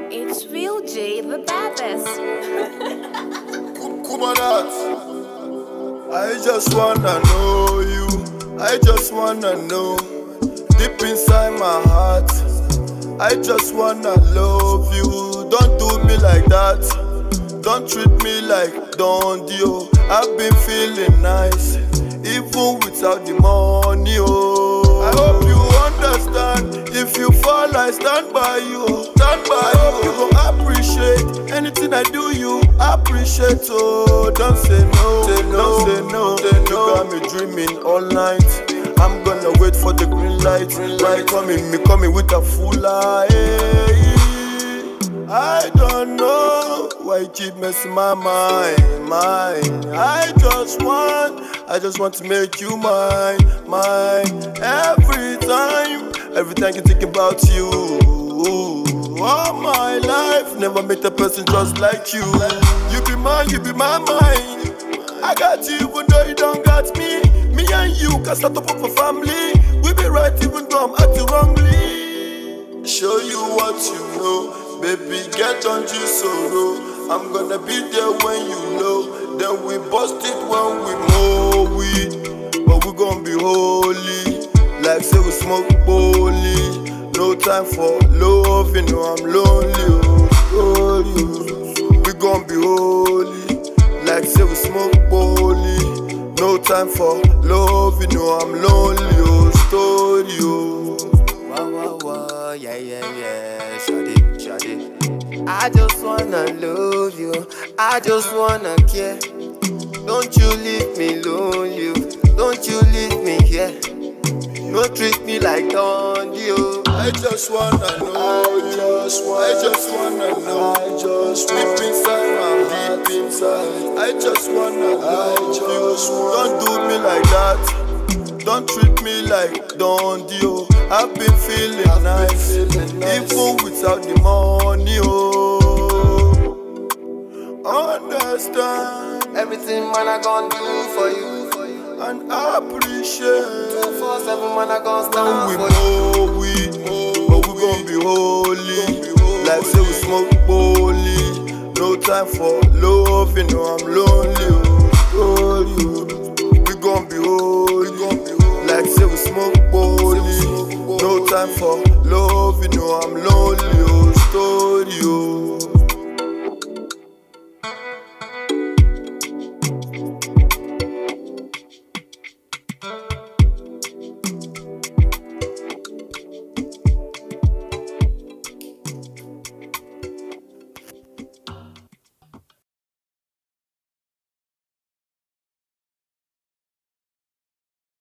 It's Real J, the baddest. Kumanat, I just wanna know you. I just wanna know deep inside my heart. I just wanna love you. Don't do me like that. Don't treat me like Don Dio. I've been feeling nice, even without the money. Oh, I hope you understand. If you fall, I stand by you. Stand by you. You gon' appreciate anything I do. You appreciate. Oh, don't say no. Say no. Don't say no. Say no. You got me dreaming all night. I'm gonna wait for the green light. Right coming with a full eye. I don't know why you keep messing my mind. I just want to make you mine. Every time you think about you. All my life, never met a person just like you. You be my mind. I got you even though you don't got me. Me and you can start up a family. We be right even though I'm acting wrongly. Show you what you know. Baby, get on you solo. I'm gonna be there when you low. Then we bust it when we mow weed. But we gon' be holy. Like say we smoke poly. No time for love, you know I'm lonely. Oh, we gon' be holy. Like say we smoke poly. No time for love, you know I'm lonely. Oh, story, oh. Wow, yeah, shawty. I just wanna love you, I just wanna care. Don't you leave me lonely, don't you leave me here. No treat me like Don Dio. I just wanna know, I just wanna know, deep inside my heart, I just wanna know you. Don't do me like that, don't treat me like Don Dio. I've been feeling nice, even without the money. Oh, understand everything man I gon' do for you, and appreciate. 247 man I gon' stand for you. But we gon' be holy. Like say we smoke poly. No time for love, you know I'm lonely. We gon' be holy. Like say we smoke poly. No time for love, you know I'm